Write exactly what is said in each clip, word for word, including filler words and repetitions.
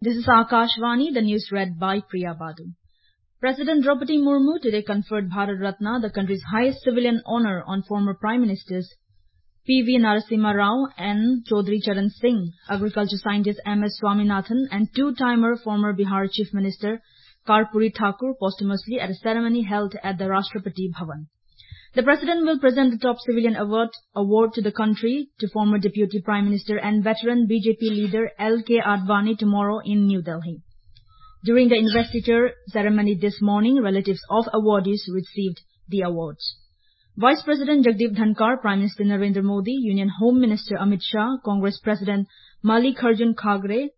This is Akashvani, the news read by Priya Badu. President Draupadi Murmu today conferred Bharat Ratna, the country's highest civilian honor, on former Prime Ministers P V Narasimha Rao and Chaudhry Charan Singh, agriculture scientist M S Swaminathan, and two-timer former Bihar Chief Minister Karpuri Thakur posthumously at a ceremony held at the Rashtrapati Bhavan. The President will present the top civilian award, award to the country to former Deputy Prime Minister and veteran B J P leader L K Advani tomorrow in New Delhi. During the investiture ceremony this morning, relatives of awardees received the awards. Vice President Jagdeep Dhankar, Prime Minister Narendra Modi, Union Home Minister Amit Shah, Congress President Mallikarjun Kharge,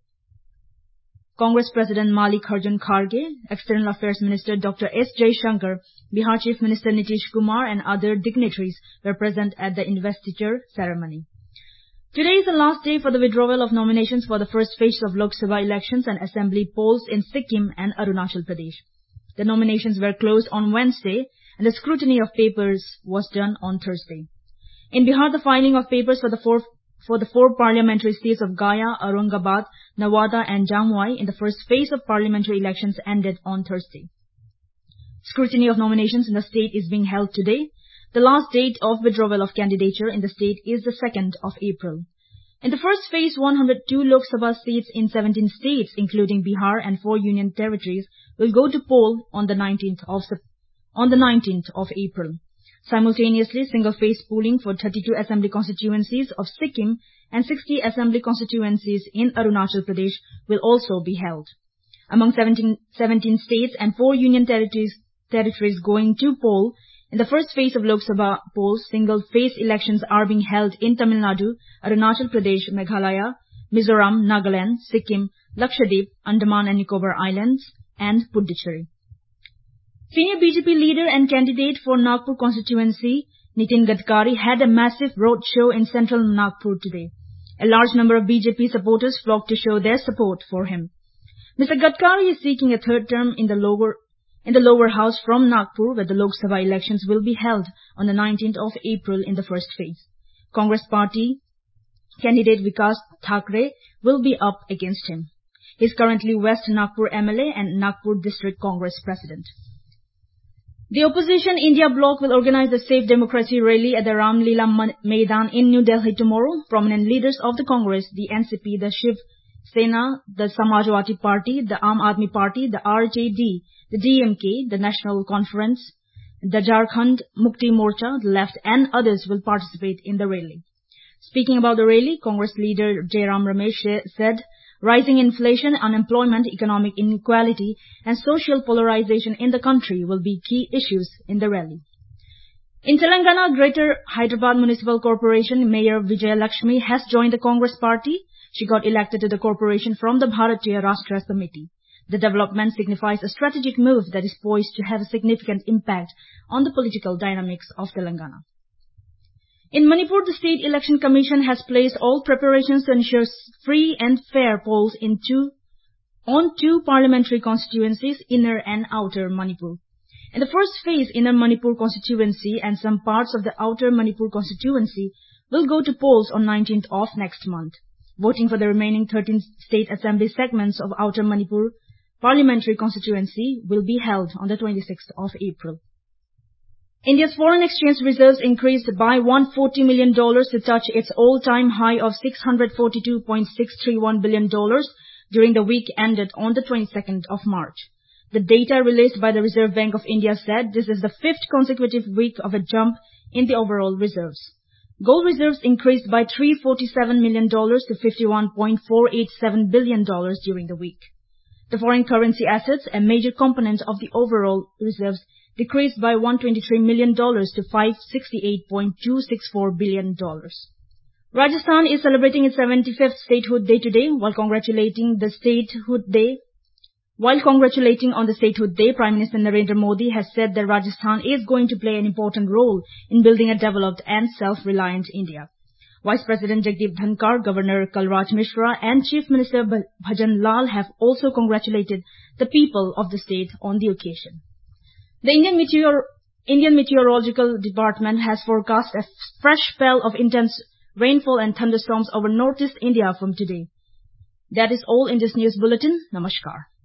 Congress President Mallikarjun Kharge, External Affairs Minister Doctor S Jaishankar, Bihar Chief Minister Nitish Kumar and other dignitaries were present at the investiture ceremony. Today is the last day for the withdrawal of nominations for the first phase of Lok Sabha elections and assembly polls in Sikkim and Arunachal Pradesh. The nominations were closed on Wednesday and the scrutiny of papers was done on Thursday. In Bihar, the filing of papers for the four for the four parliamentary seats of Gaya, Aurangabad, Nawada and Jamui in the first phase of parliamentary elections ended on Thursday. Scrutiny of nominations in the state is being held today. The last date of withdrawal of candidature in the state is the second of April. In the first phase, one hundred two Lok Sabha seats in seventeen states, including Bihar and four union territories, will go to poll on the nineteenth of on the nineteenth of April. Simultaneously, single-phase polling for thirty-two assembly constituencies of Sikkim and sixty assembly constituencies in Arunachal Pradesh will also be held. Among seventeen, seventeen states and four union territories, territories going to poll, in the first phase of Lok Sabha polls, single-phase elections are being held in Tamil Nadu, Arunachal Pradesh, Meghalaya, Mizoram, Nagaland, Sikkim, Lakshadweep, Andaman and Nicobar Islands, and Puducherry. Senior B J P leader and candidate for Nagpur constituency, Nitin Gadkari, had a massive road show in central Nagpur today. A large number of B J P supporters flocked to show their support for him. Mister Gadkari is seeking a third term in the lower in the lower house from Nagpur, where the Lok Sabha elections will be held on the nineteenth of April in the first phase. Congress party candidate Vikas Thakre will be up against him. He is currently West Nagpur M L A and Nagpur District Congress President. The opposition India bloc will organize a Safe Democracy rally at the Ram Leela Maidan in New Delhi tomorrow. Prominent leaders of the Congress, the N C P, the Shiv Sena, the Samajwadi Party, the Aam Aadmi Party, the R J D, the D M K, the National Conference, the Jharkhand Mukti Morcha, the Left and others will participate in the rally. Speaking about the rally, Congress leader Jairam Ramesh said, rising inflation, unemployment, economic inequality and social polarization in the country will be key issues in the rally. In Telangana, Greater Hyderabad Municipal Corporation Mayor Vijaya Lakshmi has joined the Congress party. She got elected to the corporation from the Bharatiya Rashtra Committee. The development signifies a strategic move that is poised to have a significant impact on the political dynamics of Telangana. In Manipur, the State Election Commission has placed all preparations to ensure free and fair polls in two, on two parliamentary constituencies, Inner and Outer Manipur. In the first phase, Inner Manipur constituency and some parts of the Outer Manipur constituency will go to polls on nineteenth of next month. Voting for the remaining thirteen state assembly segments of Outer Manipur parliamentary constituency will be held on the twenty-sixth of April. India's foreign exchange reserves increased by one hundred forty million dollars to touch its all-time high of six hundred forty-two point six three one billion dollars during the week ended on the twenty-second of March. The data released by the Reserve Bank of India said this is the fifth consecutive week of a jump in the overall reserves. Gold reserves increased by three hundred forty-seven million dollars to fifty-one point four eight seven billion dollars during the week. The foreign currency assets, a major component of the overall reserves, decreased by one hundred twenty-three million dollars to five hundred sixty-eight point two six four billion dollars. Rajasthan is celebrating its seventy-fifth statehood day today. While congratulating the statehood day, while congratulating on the statehood day, Prime Minister Narendra Modi has said that Rajasthan is going to play an important role in building a developed and self-reliant India. Vice President Jagdeep Dhankar, Governor Kalraj Mishra and Chief Minister Bhajan Lal have also congratulated the people of the state on the occasion. The Indian, Meteor Indian Meteorological Department has forecast a fresh spell of intense rainfall and thunderstorms over northeast India from today. That is all in this news bulletin. Namaskar.